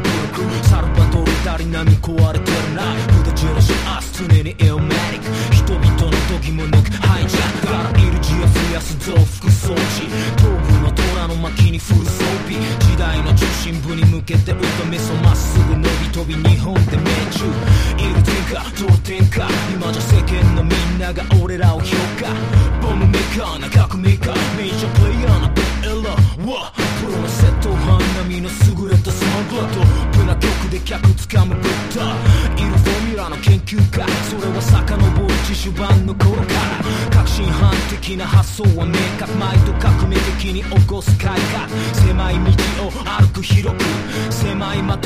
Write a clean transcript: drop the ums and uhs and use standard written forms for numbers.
ブルクサルバトルダリ並み壊れてるな無駄印明日常にエオメリック人々の時も抜くハイジャックからいるジアスやす増幅装置東部の虎の巻にフル装備時代の中心部に向けて打ったメソまっすぐ伸び飛び日本で命中いる天下同天下今じゃ世間のみんなが俺らを評価ボムメーカーな革命家メジャープレイヤーなベエラープロの窃盗犯並みの優れたサウンドトップな曲で客つかむブッダいるフォーミュラの研究家それは遡る自主版の頃から革新犯的な発想は明確毎度革命的に起こす改革狭い道を歩く広く狭い的